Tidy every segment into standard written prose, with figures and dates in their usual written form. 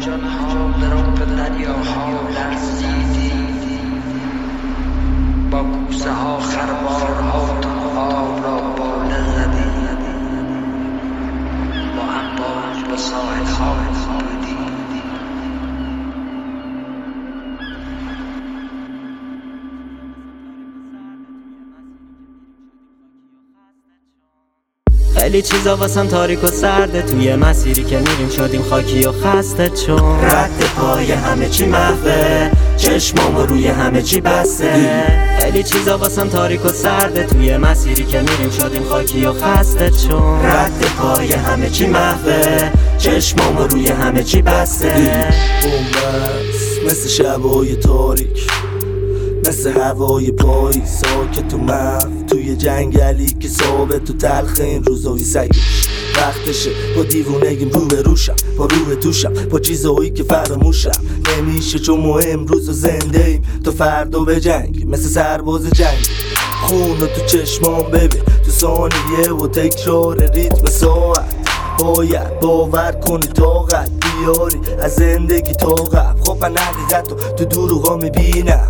مرجان‌ها در آب دریاها لرزیدی، با کوسه ها خروارها تنها را باله زدی، با امواج به ساحل ها بودی. خیلی چیزا واسم تاریک و سرده، توی مسیری که میریم شدیم خاکی و خسته، چون رد پای همه چی محوه، چشمامو روی همه چی بسته. خیلی چیزا واسم تاریک و سرده، توی مسیری که میریم شدیم خاکی و خسته، چون رد پای همه چی محوه، چشمامو روی همه چی بسته. بومبست مثل شبای تاریک، مثل هوای پایی ساکت و محو، توی جنگلی که ثابت و تلخ این روزای سگش. وقتشه با دیوونگیم رو به روشم، با روح توشم، با چیزهایی که فراموشم نمیشه، چون ما امروز و زنده ایم تا فردا به جنگ. مثل سرباز جنگ خون رو تو چشمام ببین، تو ثانیه و تکرار ریتم ساعت. باید باور کنی طاقت بیاری از زندگی طاقت. خب من حقیقت رو تو دروغا میبینم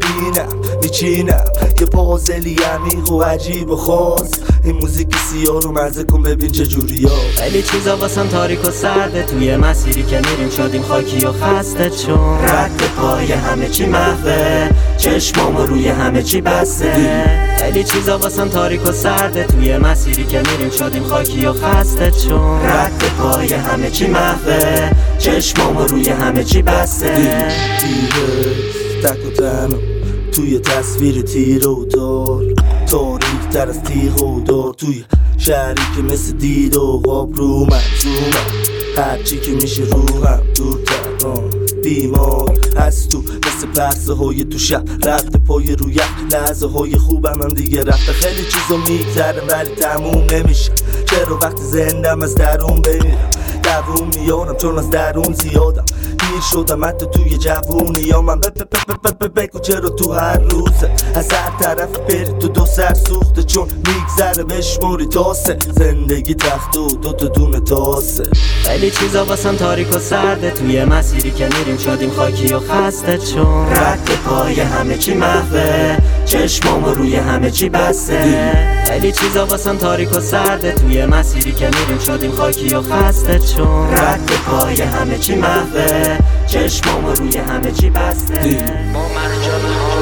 میچینم، یه پازلی عمیق و عجیب و خاص. این موزیک سیاه رو مزه کن ببین چجوری ها. خیلی چیزا واسم تاریک و سرده، توی مسیری که میریم شدیم خاکی و خسته، چون رد پای همه چی محوه، چشمامو روی همه چی بسته. خیلی چیزا واسم تاریک و سرده، توی مسیری که میریم شدیم خاکی و خسته، چون رد پای همه چی محوه، چشمامو روی همه چی بسته. تک و تنها توی تصویر تیر و دار، تاریک تر از تیغ و دار، توی شهری که مثل دید و غاب رو منظومم. هرچی که میشه روحم دورتر بیمار هست تو، مثل پرسه های تو شب رفته پای رو یک لحظه های خوبم هم دیگه رفته. خیلی چیزا میگذرم ولی تموم نمیشه، چرا وقتی زندم از درون بمیرم دووم میارم، چون از درون زیادم پیر شدم حتی توی جوونی یا من بگو چرا تو هر روزه از هر طرف بری تو دو سر سوخته، چون میگذره بشموری تاسه زندگی تخت و دوتا دونه تاسه. خیلی چیزا واسم تاریک و سرده، توی مسیری که میریم شدیم خاکی و خسته، چون رد پای همه چی محوه، چشمامو روی همه چی بسته. خیلی چیزا واسم تاریک و سرده، توی مسیری که میریم شدیم خاکی و خسته، چون رد پای همه چی محوه، چشمامو روی همه چی بسته. با مرجان‌ها